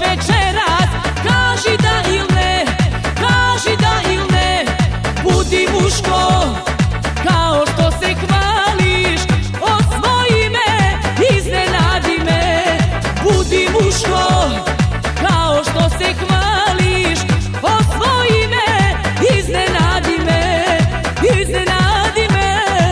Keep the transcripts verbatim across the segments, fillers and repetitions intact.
večeras, kaži da il ne, kaži da il ne. Budi muško, kao što se hvališ, osvoji me, iznenadi me. Budi muško, kao što se hvališ, osvoji me, iznenadi me, iznenadi me.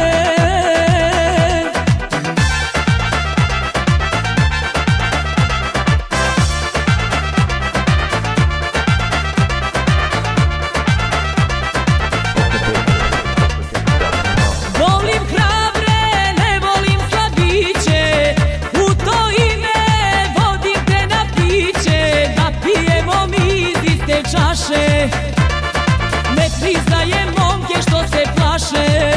Volim hrabre, ne volim sladiće, u to ime vodim te na piće, da pijemo mi iz iste čaše. Ne priznajem momke što se plaše.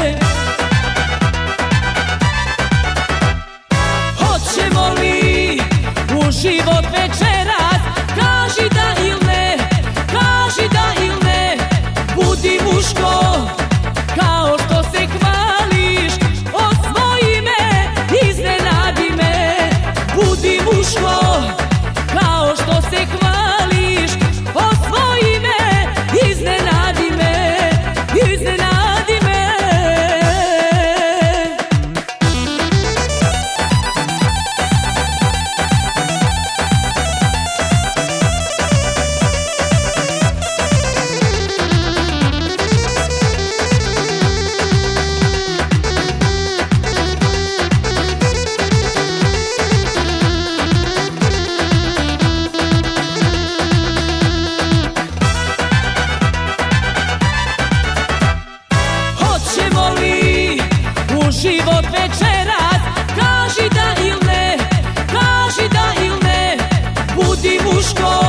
Hoćemo li u život večeras, kaži da il ne, kaži da il ne. Budi muško, kao što se hvališ, osvoji me, iznenadi me. Budi muško, kao što se hvališ, osvoji me, iznenadi me, iznenadi me. Hoćemo li u život večeras, kaži da il ne, kaži da il ne. Budi muško,